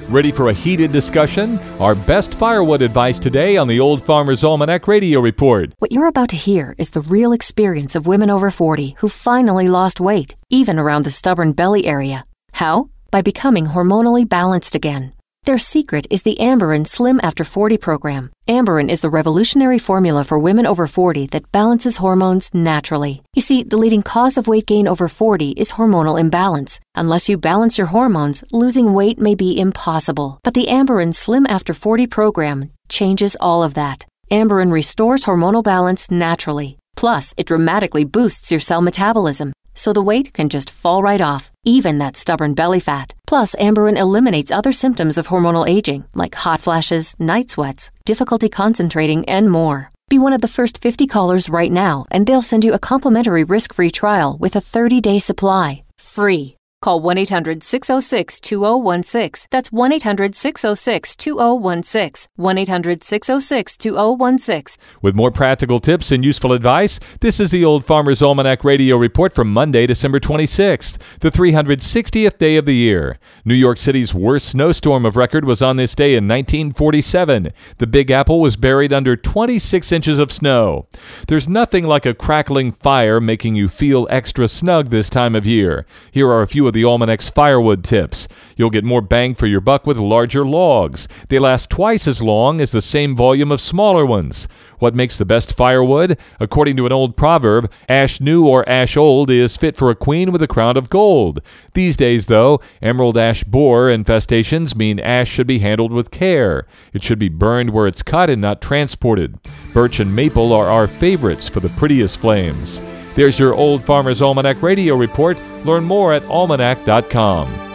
Ready for a heated discussion? Our best firewood advice today on the Old Farmer's Almanac Radio Report. What you're about to hear is the real experience of women over 40 who finally lost weight, even around the stubborn belly area. How? By becoming hormonally balanced again. Their secret is the Amberen Slim After 40 program. Amberen is the revolutionary formula for women over 40 that balances hormones naturally. You see, the leading cause of weight gain over 40 is hormonal imbalance. Unless you balance your hormones, losing weight may be impossible. But the Amberen Slim After 40 program changes all of that. Amberen restores hormonal balance naturally. Plus, it dramatically boosts your cell metabolism, so the weight can just fall right off, even that stubborn belly fat. Plus, Amberen eliminates other symptoms of hormonal aging, like hot flashes, night sweats, difficulty concentrating, and more. Be one of the first 50 callers right now, and they'll send you a complimentary risk-free trial with a 30-day supply. Free. Call 1-800-606-2016. That's 1-800-606-2016. 1-800-606-2016. With more practical tips and useful advice, this is the Old Farmer's Almanac Radio Report for Monday, December 26th, the 360th day of the year. New York City's worst snowstorm of record was on this day in 1947. The Big Apple was buried under 26 inches of snow. There's nothing like a crackling fire making you feel extra snug this time of year. Here are a few of the Almanac's firewood tips. You'll get more bang for your buck with larger logs. They last twice as long as the same volume of smaller ones. What makes the best firewood? According to an old proverb, ash new or ash old is fit for a queen with a crown of gold. These days, though, emerald ash borer infestations mean ash should be handled with care. It should be burned where it's cut and not transported. Birch and maple are our favorites for the prettiest flames. There's your Old Farmer's Almanac Radio Report. Learn more at almanac.com.